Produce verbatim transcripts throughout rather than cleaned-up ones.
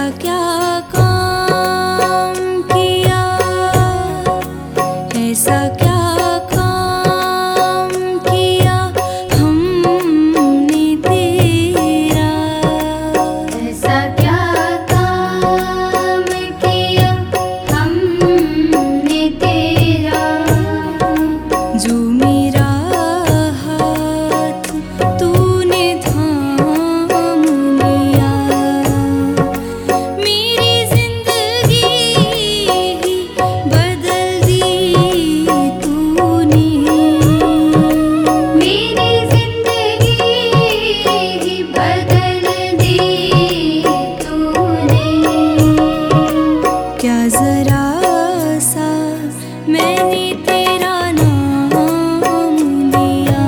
क्या काम किया, ऐसा क्या काम किया हमने तेरा, ऐसा क्या काम किया हमने तेरा, जो मेरा हाथ तूने थाम लिया। मेरी जिंदगी ही बदल दी तूने, मेरी जिंदगी ही बदल दी तूने। क्या जरा सा मैंने तेरा नाम लिया,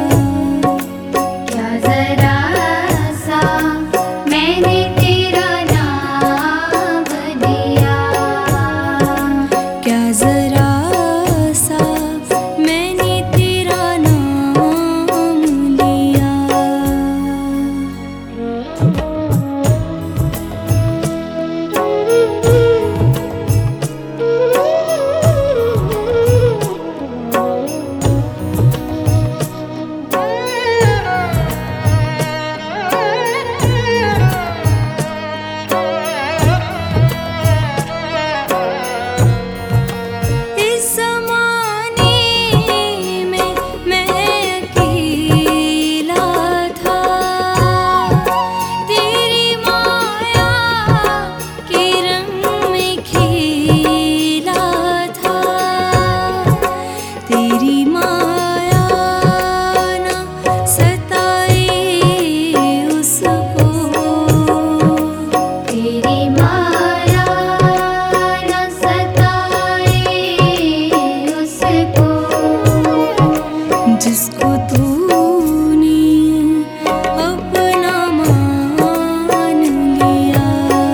क्या जरा सा मैंने तेरा नाम लिया, क्या जरा सा मैंने तेरा नाम लिया। इस ज़माने में मैं अकेला था, तेरी माया के रंग में खेला था। तेरी माया ना सताए उसको, तेरी माया न सताए उसको, जिसको तूने अपना मान लिया,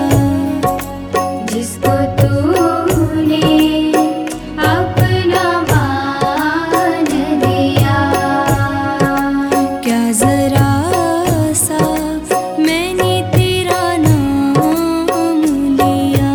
जिसको तूने अपना मान लिया। क्या जरा सा मैंने तेरा नाम लिया।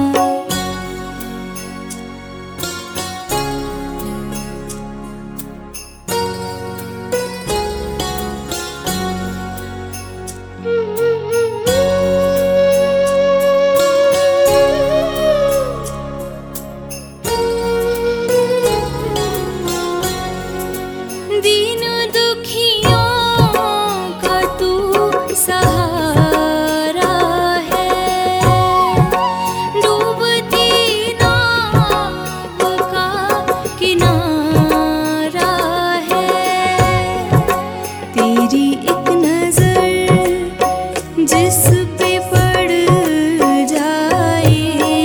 दीन दुखियों का तू सहारा है, डूबती नाव का किनारा है। तेरी एक नजर जिस पे पड़ जाए,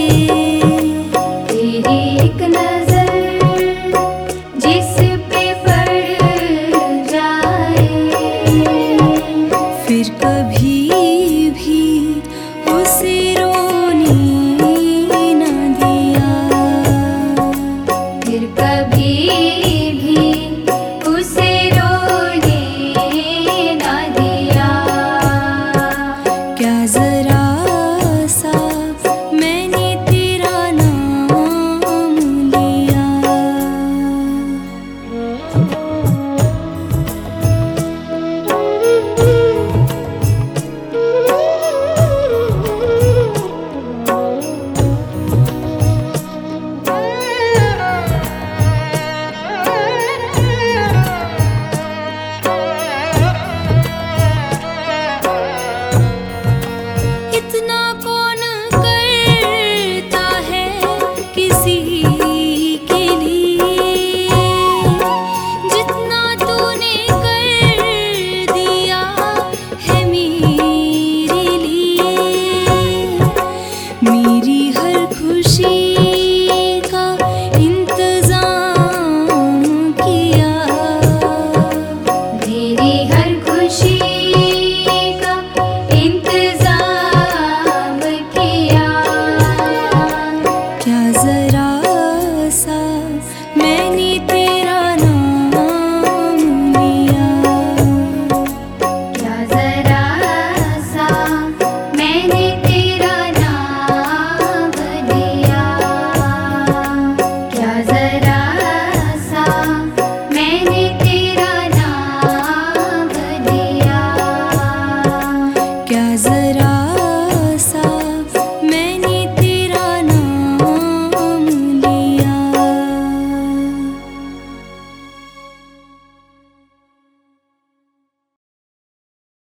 तेरी एक नजर जिस पे पड़ जाए, फिर कभी भी उसे रोने न दिया, फिर कभी भी उसे रोने न दिया। क्या जरा सा मैंने तेरा नाम लिया। इतना कौन करता है किसी के लिए, जितना तूने कर दिया है मेरे लिए। मेरी हर खुशी का इंतजाम किया, मेरी हर खुशी का इंतजाम किया। क्या जरा सा मैंने